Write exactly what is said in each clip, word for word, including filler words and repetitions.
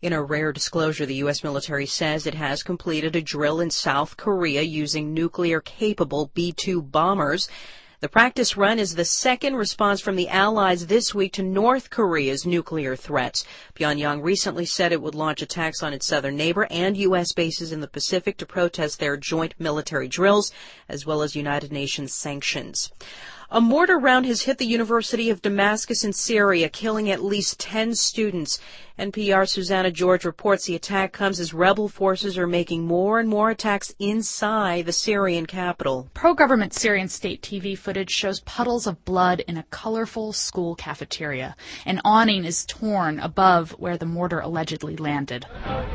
In a rare disclosure, the U S military says it has completed a drill in South Korea using nuclear-capable B two bombers. The practice run is the second response from the Allies this week to North Korea's nuclear threats. Pyongyang recently said it would launch attacks on its southern neighbor and U S bases in the Pacific to protest their joint military drills, as well as United Nations sanctions. A mortar round has hit the University of Damascus in Syria, killing at least ten students. N P R's Susanna George reports the attack comes as rebel forces are making more and more attacks inside the Syrian capital. Pro-government Syrian state T V footage shows puddles of blood in a colorful school cafeteria. An awning is torn above where the mortar allegedly landed.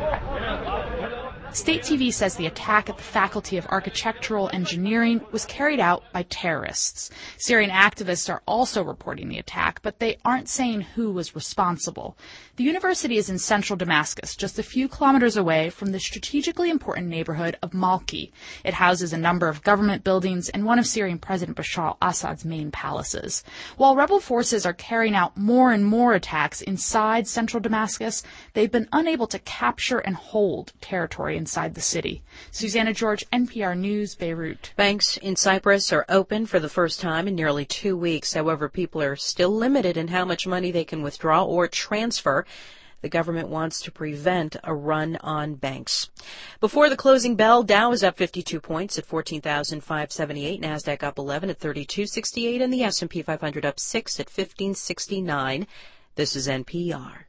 State T V says the attack at the Faculty of Architectural Engineering was carried out by terrorists. Syrian activists are also reporting the attack, but they aren't saying who was responsible. The university is in central Damascus, just a few kilometers away from the strategically important neighborhood of Malki. It houses a number of government buildings and one of Syrian President Bashar al-Assad's main palaces. While rebel forces are carrying out more and more attacks inside central Damascus, they've been unable to capture and hold territory inside the city. Susanna George, N P R News, Beirut. Banks in Cyprus are open for the first time in nearly two weeks. However, people are still limited in how much money they can withdraw or transfer. The government wants to prevent a run on banks. Before the closing bell, Dow is up fifty-two points at fourteen thousand five hundred seventy-eight. NASDAQ up eleven at thirty-two sixty-eight. And the S and P five hundred up six at fifteen sixty-nine. This is N P R.